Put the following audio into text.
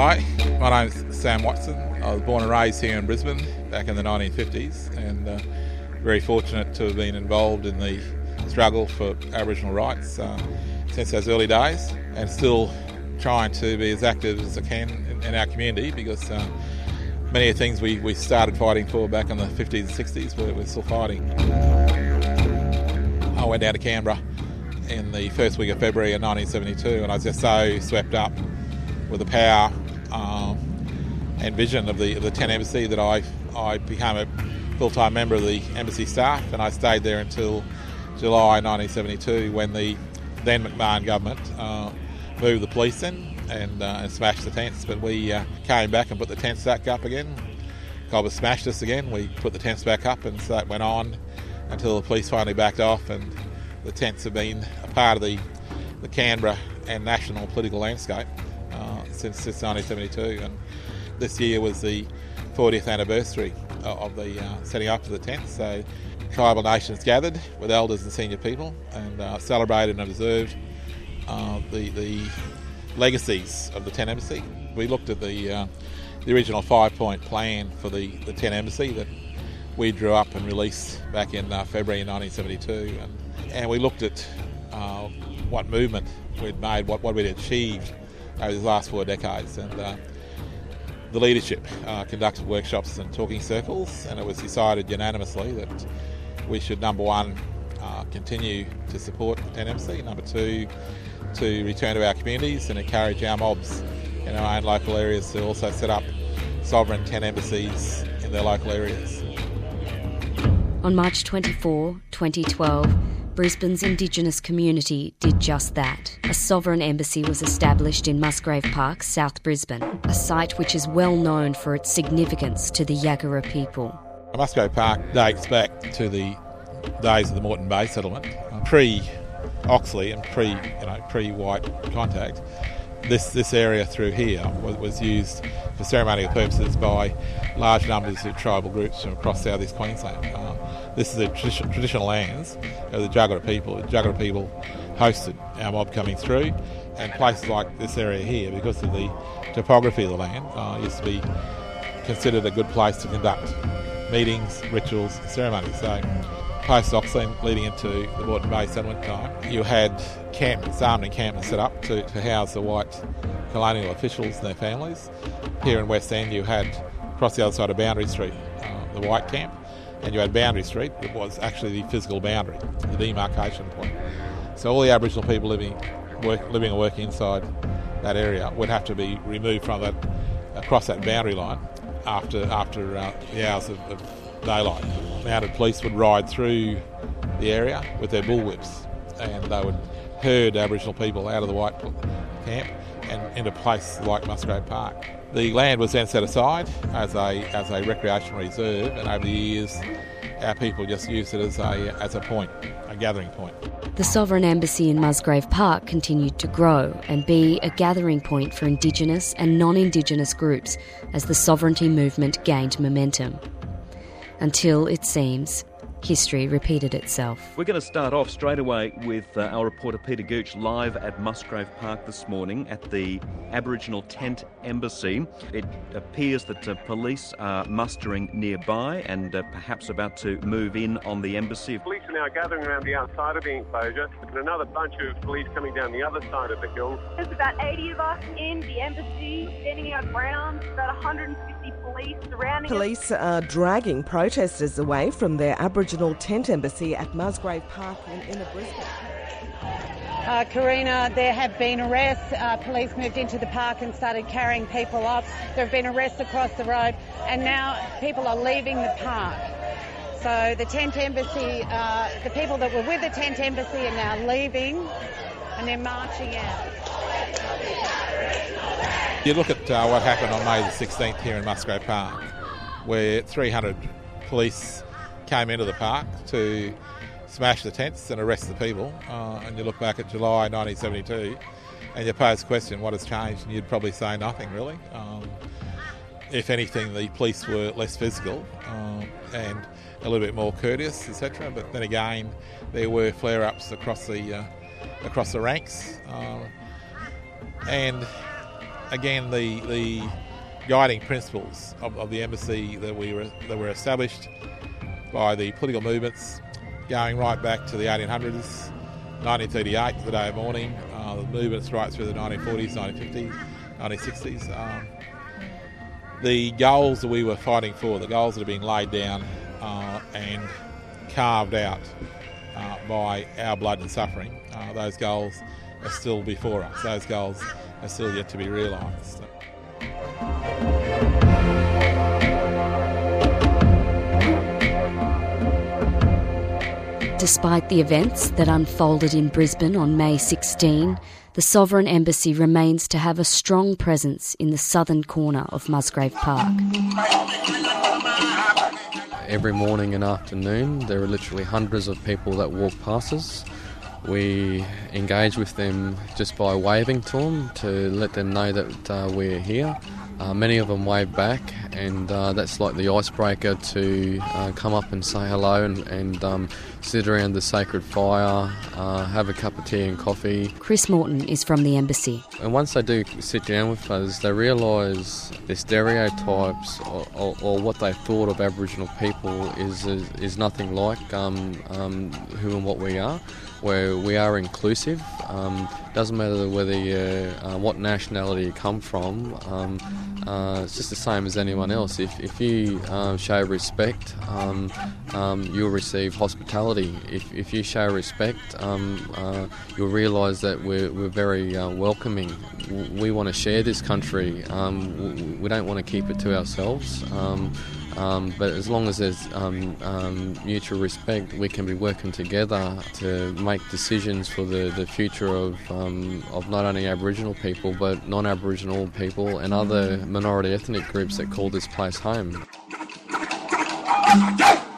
Hi, my name's Sam Watson. I was born and raised here in Brisbane back in the 1950s, and very fortunate to have been involved in the struggle for Aboriginal rights since those early days, and still trying to be as active as I can in our community, because many of the things we started fighting for back in the 50s and 60s we're still fighting. I went down to Canberra in the first week of February of 1972, and I was just so swept up with the power and vision of the Tent Embassy that I became a full-time member of the embassy staff, and I stayed there until July 1972, when the then McMahon government moved the police in and smashed the tents. But we came back and put the tents back up again. Cobbers smashed us again. We put the tents back up, and so that went on until the police finally backed off, and the tents have been a part of the Canberra and national political landscape since 1972. And this year was the 40th anniversary of the setting up of the tents. So tribal nations gathered with elders and senior people and celebrated and observed the legacies of the Tent Embassy. We looked at the original 5-point plan for the Tent Embassy that we drew up and released back in February 1972, and we looked at what movement we'd made, what we'd achieved over the last 4 decades, and the leadership conducted workshops and talking circles, and it was decided unanimously that we should, number one, continue to support the Tent Embassy, number two, to return to our communities and encourage our mobs in our own local areas to also set up sovereign Tent Embassies in their local areas. On March 24, 2012, Brisbane's Indigenous community did just that. A sovereign embassy was established in Musgrave Park, South Brisbane, a site which is well known for its significance to the Yagara people. Musgrave Park dates back to the days of the Moreton Bay settlement, pre-Oxley and pre-white contact. This area through here was used for ceremonial purposes by large numbers of tribal groups from across southeast Queensland. This is the traditional lands of the Jagera people. The Jagera people hosted our mob coming through, and places like this area here, because of the topography of the land, used to be considered a good place to conduct meetings, rituals, ceremonies. So post-Oxley, leading into the Moreton Bay settlement time, you had armed encampments set up to house the white colonial officials and their families. Here in West End, you had, across the other side of Boundary Street, the white camp, and you had Boundary Street, that was actually the physical boundary, the demarcation point. So all the Aboriginal people living and working inside that area would have to be removed from that, across that boundary line after the hours of daylight. Mounted police would ride through the area with their bullwhips, and they would herd Aboriginal people out of the white camp and into a place like Musgrave Park. The land was then set aside as a recreational reserve, and over the years our people just used it as a point, a gathering point. The Sovereign Embassy in Musgrave Park continued to grow and be a gathering point for Indigenous and non-Indigenous groups as the sovereignty movement gained momentum. Until, it seems, history repeated itself. We're going to start off straight away with our reporter Peter Gooch live at Musgrave Park this morning at the Aboriginal Tent Embassy. It appears that police are mustering nearby and perhaps about to move in on the embassy. Police are now gathering around the outside of the enclosure, and another bunch of police coming down the other side of the hill. There's about 80 of us in the embassy, standing our ground, about 150 police surrounding us. Police are dragging protesters away from their Aboriginal Tent Embassy at Musgrave Park in inner Brisbane. Karina, there have been arrests. Police moved into the park and started carrying people off. There have been arrests across the road, and now people are leaving the park. So the Tent Embassy, the people that were with the Tent Embassy are now leaving, and they're marching out. You look at what happened on May the 16th here in Musgrave Park, where 300 police came into the park to smash the tents and arrest the people, and you look back at July 1972 and you pose the question, what has changed? And you'd probably say nothing, really. If anything, the police were less physical and a little bit more courteous, etc. But then again, there were flare-ups across the ranks, and again, the guiding principles of the embassy that were established by the political movements going right back to the 1800s, 1938, the day of mourning, the movements right through the 1940s, 1950s, 1960s. The goals that we were fighting for, the goals that have been laid down and carved out by our blood and suffering, those goals are still before us. Those goals are still yet to be realised. Despite the events that unfolded in Brisbane on May 16, the Sovereign Embassy remains to have a strong presence in the southern corner of Musgrave Park. Every morning and afternoon there are literally hundreds of people that walk past us. We engage with them just by waving to them to let them know that we're here. Many of them wave back, and that's like the icebreaker to come up and say hello and sit around the sacred fire, have a cup of tea and coffee. Chris Morton is from the embassy. And once they do sit down with us, they realise the stereotypes or what they thought of Aboriginal people is nothing like who and what we are. Where we are inclusive. Doesn't matter whether what nationality you come from. It's just the same as anyone else. If you show respect, you'll receive hospitality. If you show respect, you'll realise that we're very welcoming. We want to share this country. We don't want to keep it to ourselves. But as long as there's mutual respect, we can be working together to make decisions for the future of not only Aboriginal people but non-Aboriginal people and other minority ethnic groups that call this place home.